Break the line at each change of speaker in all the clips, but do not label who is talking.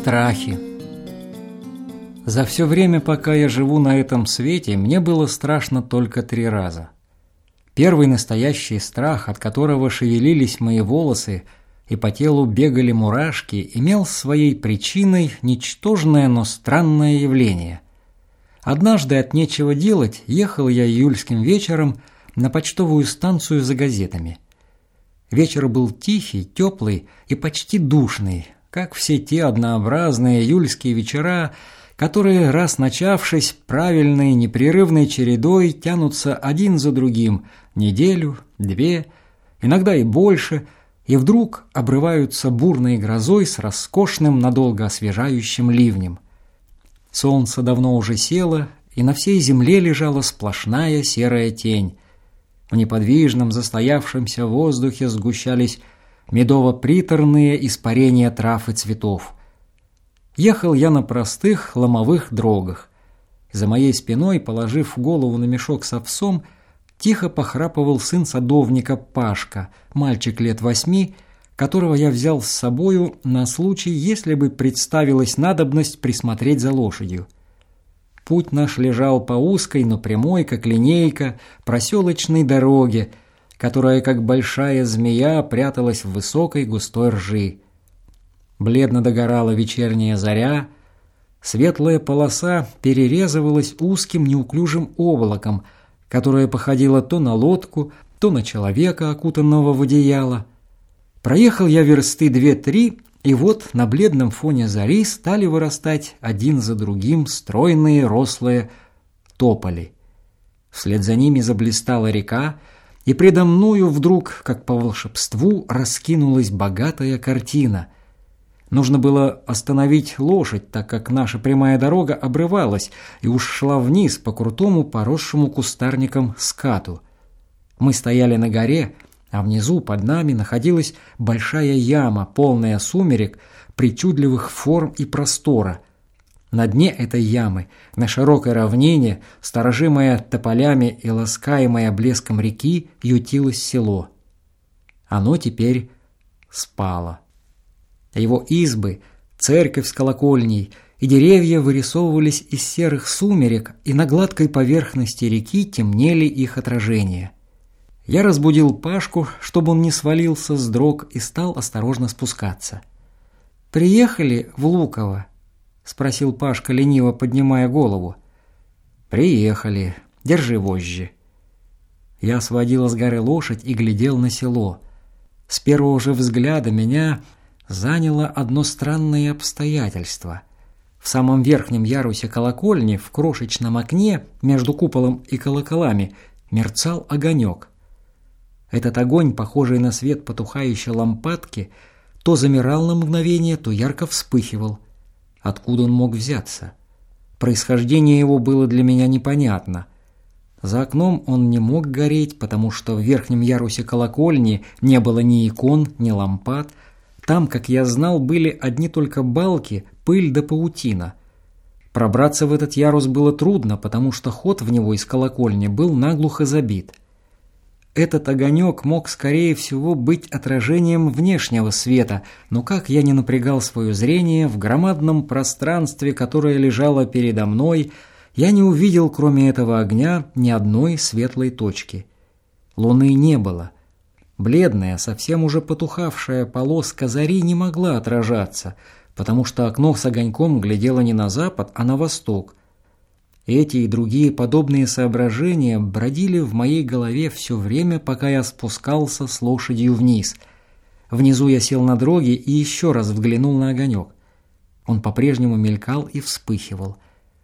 Страхи. За все время, пока я живу на этом свете, мне было страшно только 3 раза. Первый настоящий страх, от которого шевелились мои волосы и по телу бегали мурашки, имел своей причиной ничтожное, но странное явление. Однажды от нечего делать ехал я июльским вечером на почтовую станцию за газетами. Вечер был тихий, теплый и почти душный, как все те однообразные июльские вечера, которые, раз начавшись, правильной, непрерывной чередой тянутся один за другим неделю, 2, иногда и больше, и вдруг обрываются бурной грозой с роскошным, надолго освежающим ливнем. Солнце давно уже село, и на всей земле лежала сплошная серая тень. В неподвижном, застоявшемся воздухе сгущались медово-приторные испарения трав и цветов. Ехал я на простых ломовых дрогах. За моей спиной, положив голову на мешок с овсом, тихо похрапывал сын садовника Пашка, мальчик лет 8, которого я взял с собою на случай, если бы представилась надобность присмотреть за лошадью. Путь наш лежал по узкой, но прямой, как линейка, проселочной дороге, которая, как большая змея, пряталась в высокой густой ржи. Бледно догорала вечерняя заря, светлая полоса перерезывалась узким неуклюжим облаком, которое походило то на лодку, то на человека, окутанного в одеяло. Проехал я версты 2-3, и вот на бледном фоне зари стали вырастать один за другим стройные рослые тополи. Вслед за ними заблистала река, и предо мною вдруг, как по волшебству, раскинулась богатая картина. Нужно было остановить лошадь, так как наша прямая дорога обрывалась и уж шла вниз по крутому, поросшему кустарником скату. Мы стояли на горе, а внизу под нами находилась большая яма, полная сумерек, причудливых форм и простора. На дне этой ямы, на широкой равнине, сторожимое тополями и ласкаемое блеском реки, ютилось село. Оно теперь спало. Его избы, церковь с колокольней и деревья вырисовывались из серых сумерек, и на гладкой поверхности реки темнели их отражения. Я разбудил Пашку, чтобы он не свалился с дрог, и стал осторожно спускаться. «Приехали в Луково?» – спросил Пашка, лениво поднимая голову. «Приехали. Держи вожжи». Я сводил с горы лошадь и глядел на село. С первого же взгляда меня заняло одно странное обстоятельство. В самом верхнем ярусе колокольни, в крошечном окне между куполом и колоколами, мерцал огонек. Этот огонь, похожий на свет потухающей лампадки, то замирал на мгновение, то ярко вспыхивал. Откуда он мог взяться? Происхождение его было для меня непонятно. За окном он не мог гореть, потому что в верхнем ярусе колокольни не было ни икон, ни лампад. Там, как я знал, были одни только балки, пыль да паутина. Пробраться в этот ярус было трудно, потому что ход в него из колокольни был наглухо забит. Этот огонек мог, скорее всего, быть отражением внешнего света, но как я не напрягал свое зрение, в громадном пространстве, которое лежало передо мной, я не увидел, кроме этого огня, ни одной светлой точки. Луны не было. Бледная, совсем уже потухавшая полоска зари не могла отражаться, потому что окно с огоньком глядело не на запад, а на восток. Эти и другие подобные соображения бродили в моей голове все время, пока я спускался с лошадью вниз. Внизу я сел на дроге и еще раз взглянул на огонек. Он по-прежнему мелькал и вспыхивал.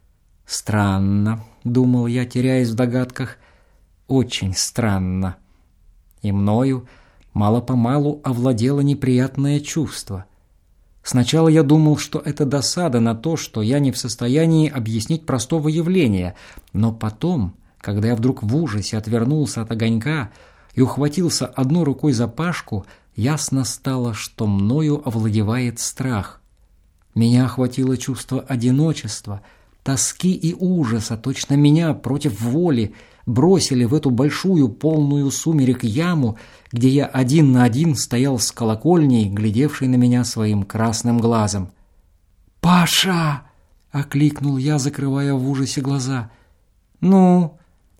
«Странно», — думал я, теряясь в догадках, — «очень странно». И мною мало-помалу овладело неприятное чувство. Сначала я думал, что это досада на то, что я не в состоянии объяснить простого явления, но потом, когда я вдруг в ужасе отвернулся от огонька и ухватился одной рукой за Пашку, ясно стало, что мною овладевает страх. Меня охватило чувство одиночества, тоски и ужаса, точно меня против воли бросили в эту большую, полную сумерек яму, где я один на один стоял с колокольней, глядевшей на меня своим красным глазом. «Паша!» – окликнул я, закрывая в ужасе глаза. «Ну,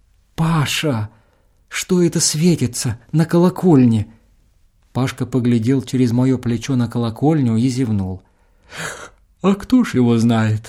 Паша, что это светится на колокольне?» Пашка поглядел через мое плечо на колокольню и зевнул. «А кто ж его знает?»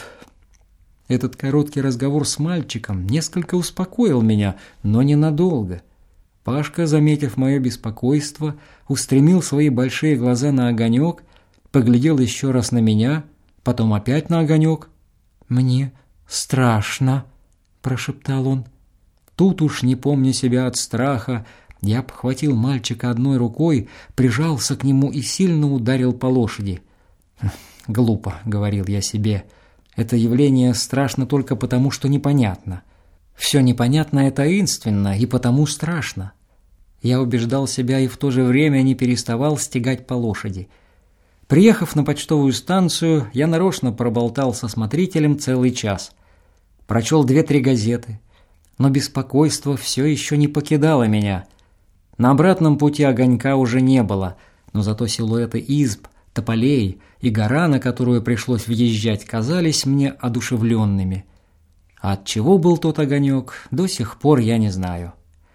Этот короткий разговор с мальчиком несколько успокоил меня, но ненадолго. Пашка, заметив мое беспокойство, устремил свои большие глаза на огонек, поглядел еще раз на меня, потом опять на огонек. «Мне страшно», – прошептал он. Тут уж, не помня себя от страха, я обхватил мальчика одной рукой, прижался к нему и сильно ударил по лошади. «Глупо», — говорил я себе, — «это явление страшно только потому, что непонятно. Все непонятное таинственно и потому страшно». Я убеждал себя и в то же время не переставал стегать по лошади. Приехав на почтовую станцию, я нарочно проболтал со смотрителем целый час. Прочел 2-3 газеты, но беспокойство все еще не покидало меня. На обратном пути огонька уже не было, но зато силуэты изб, тополей и гора, на которую пришлось въезжать, казались мне одушевленными. А от чего был тот огонек, до сих пор я не знаю.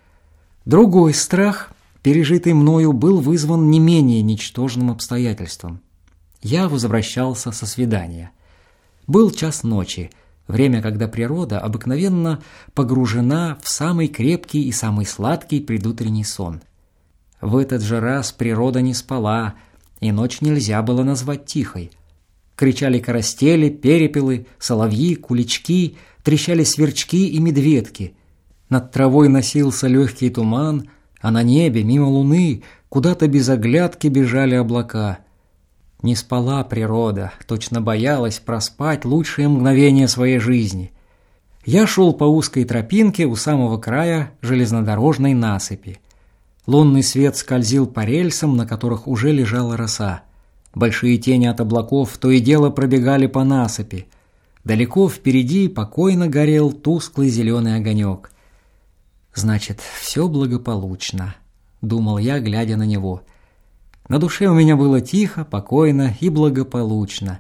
Другой страх, пережитый мною, был вызван не менее ничтожным обстоятельством. Я возвращался со свидания. Был час ночи, время, когда природа обыкновенно погружена в самый крепкий и самый сладкий предутренний сон. В этот же раз природа не спала, и ночь нельзя было назвать тихой. Кричали карастели, перепелы, соловьи, кулички, трещали сверчки и медведки. Над травой носился легкий туман, а на небе, мимо луны, куда-то без оглядки бежали облака. Не спала природа, точно боялась проспать лучшие мгновения своей жизни. Я шел по узкой тропинке у самого края железнодорожной насыпи. Лунный свет скользил по рельсам, на которых уже лежала роса. Большие тени от облаков то и дело пробегали по насыпи. Далеко впереди покойно горел тусклый зеленый огонек. «Значит, все благополучно», — думал я, глядя на него. На душе у меня было тихо, покойно и благополучно.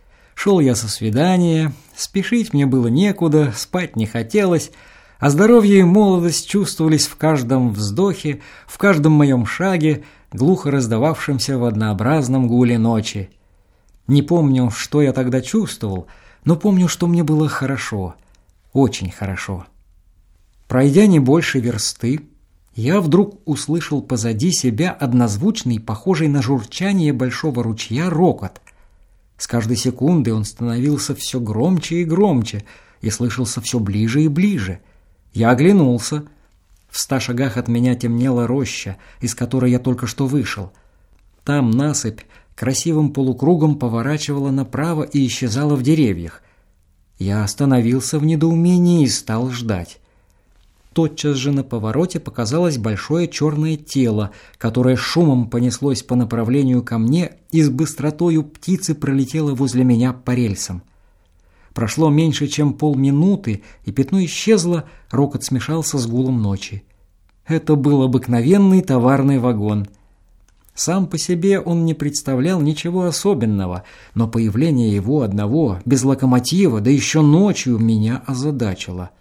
Шел я со свидания, спешить мне было некуда, спать не хотелось, а здоровье и молодость чувствовались в каждом вздохе, в каждом моем шаге, глухо раздававшемся в однообразном гуле ночи. Не помню, что я тогда чувствовал, но помню, что мне было хорошо, очень хорошо. Пройдя не больше версты, я вдруг услышал позади себя однозвучный, похожий на журчание большого ручья, рокот. С каждой секундой он становился все громче и громче и слышался все ближе и ближе. Я оглянулся. В 100 шагах от меня темнела роща, из которой я только что вышел. Там насыпь красивым полукругом поворачивала направо и исчезала в деревьях. Я остановился в недоумении и стал ждать. Тотчас же на повороте показалось большое черное тело, которое шумом понеслось по направлению ко мне и с быстротою птицы пролетело возле меня по рельсам. Прошло меньше, чем полминуты, и пятно исчезло, рокот смешался с гулом ночи. Это был обыкновенный товарный вагон. Сам по себе он не представлял ничего особенного, но появление его одного, без локомотива, да еще ночью, меня озадачило.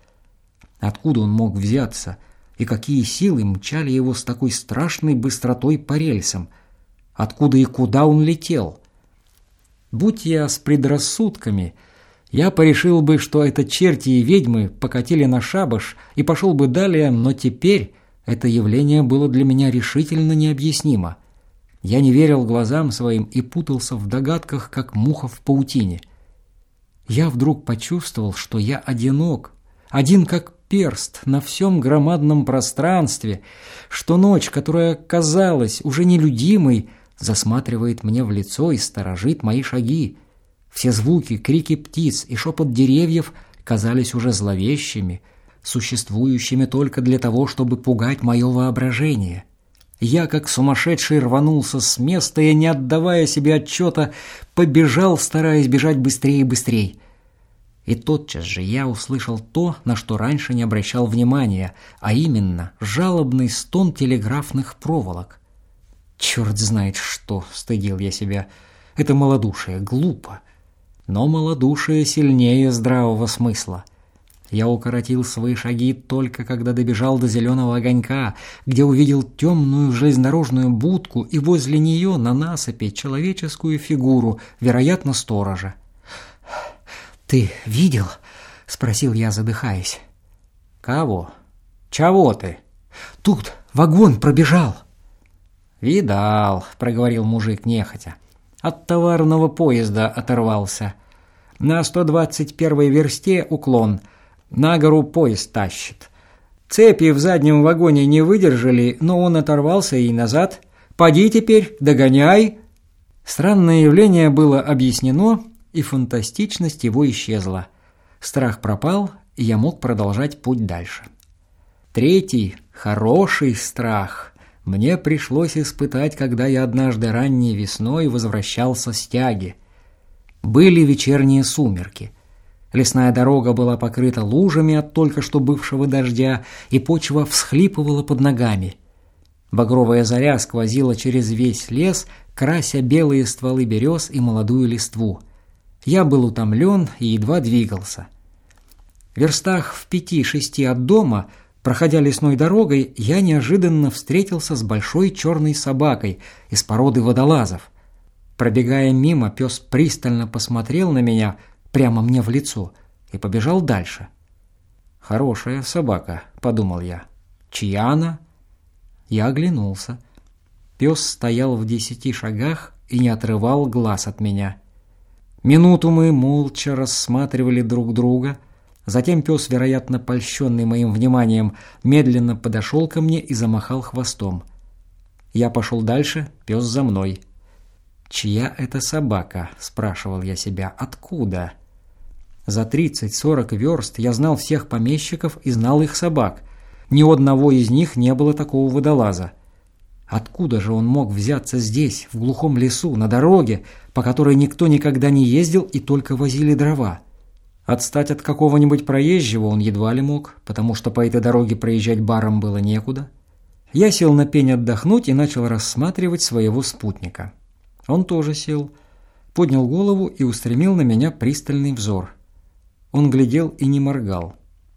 Откуда он мог взяться, и какие силы мчали его с такой страшной быстротой по рельсам? Откуда и куда он летел? Будь я с предрассудками, я порешил бы, что это черти и ведьмы покатили на шабаш и пошел бы далее, но теперь это явление было для меня решительно необъяснимо. Я не верил глазам своим и путался в догадках, как муха в паутине. Я вдруг почувствовал, что я одинок, один как перст на всем громадном пространстве, что ночь, которая казалась уже нелюдимой, засматривает мне в лицо и сторожит мои шаги. Все звуки, крики птиц и шепот деревьев казались уже зловещими, существующими только для того, чтобы пугать мое воображение. Я, как сумасшедший, рванулся с места и, не отдавая себе отчета, побежал, стараясь бежать быстрее и быстрее. И тотчас же я услышал то, на что раньше не обращал внимания, а именно жалобный стон телеграфных проволок. «Черт знает что!» — стыдил я себя. «Это малодушие, глупо!» Но малодушие сильнее здравого смысла. Я укоротил свои шаги только когда добежал до зеленого огонька, где увидел темную железнодорожную будку и возле нее на насыпи человеческую фигуру, вероятно, сторожа. «Ты видел?» – спросил я, задыхаясь. «Кого? Чего ты?» «Тут вагон пробежал». «Видал», – проговорил мужик нехотя. «От товарного поезда оторвался. На 121-й версте уклон. На гору поезд тащит. Цепи в заднем вагоне не выдержали, но он оторвался и назад. Поди теперь, догоняй». Странное явление было объяснено, и фантастичность его исчезла. Страх пропал, и я мог продолжать путь дальше. Третий, хороший страх мне пришлось испытать, когда я однажды ранней весной возвращался с тяги. Были вечерние сумерки. Лесная дорога была покрыта лужами от только что бывшего дождя, и почва всхлипывала под ногами. Багровая заря сквозила через весь лес, крася белые стволы берез и молодую листву. Я был утомлен и едва двигался. В верстах в 5-6 от дома, проходя лесной дорогой, я неожиданно встретился с большой черной собакой из породы водолазов. Пробегая мимо, пес пристально посмотрел на меня, прямо мне в лицо, и побежал дальше. «Хорошая собака», — подумал я. «Чья она?» Я оглянулся. Пес стоял в 10 шагах и не отрывал глаз от меня. Минуту мы молча рассматривали друг друга. Затем пес, вероятно, польщенный моим вниманием, медленно подошел ко мне и замахал хвостом. Я пошел дальше, пес за мной. «Чья это собака?» – спрашивал я себя. «Откуда?» За 30-40 верст я знал всех помещиков и знал их собак. Ни у одного из них не было такого водолаза. Откуда же он мог взяться здесь, в глухом лесу, на дороге, по которой никто никогда не ездил и только возили дрова? Отстать от какого-нибудь проезжего он едва ли мог, потому что по этой дороге проезжать баром было некуда. Я сел на пень отдохнуть и начал рассматривать своего спутника. Он тоже сел, поднял голову и устремил на меня пристальный взор. Он глядел и не моргал.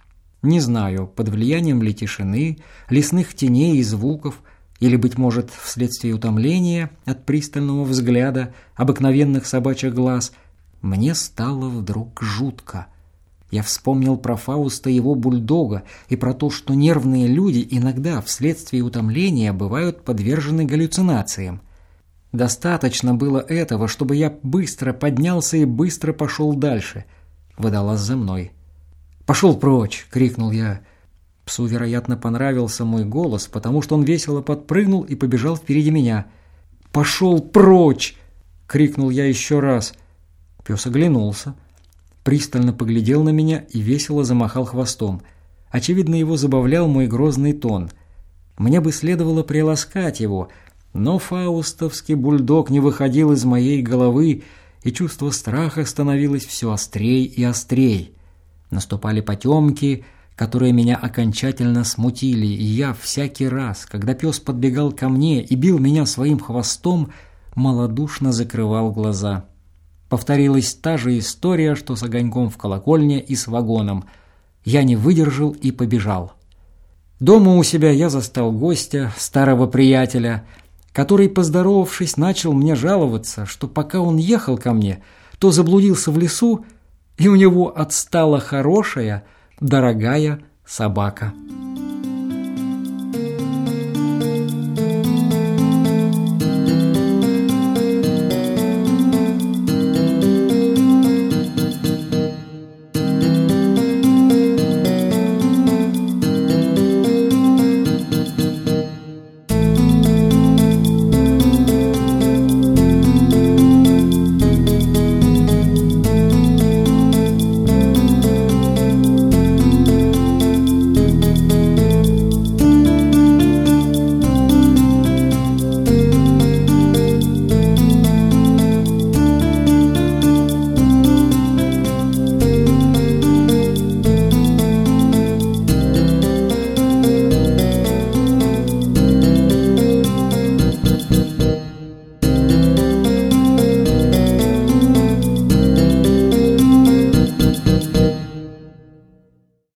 Не знаю, под влиянием ли тишины, лесных теней и звуков, или, быть может, вследствие утомления от пристального взгляда обыкновенных собачьих глаз, мне стало вдруг жутко. Я вспомнил про Фауста и его бульдога и про то, что нервные люди иногда вследствие утомления бывают подвержены галлюцинациям. Достаточно было этого, чтобы я быстро поднялся и быстро пошел дальше. Водолаз за мной. «Пошел прочь!» — крикнул я. Псу, вероятно, понравился мой голос, потому что он весело подпрыгнул и побежал впереди меня. «Пошел прочь!» — крикнул я еще раз. Пес оглянулся, пристально поглядел на меня и весело замахал хвостом. Очевидно, его забавлял мой грозный тон. Мне бы следовало приласкать его, но фаустовский бульдог не выходил из моей головы, и чувство страха становилось все острей и острей. Наступали потемки, которые меня окончательно смутили, и я всякий раз, когда пес подбегал ко мне и бил меня своим хвостом, малодушно закрывал глаза. Повторилась та же история, что с огоньком в колокольне и с вагоном. Я не выдержал и побежал. Дома у себя я застал гостя, старого приятеля, который, поздоровавшись, начал мне жаловаться, что пока он ехал ко мне, то заблудился в лесу, и у него отстала хорошая, дорогая собака.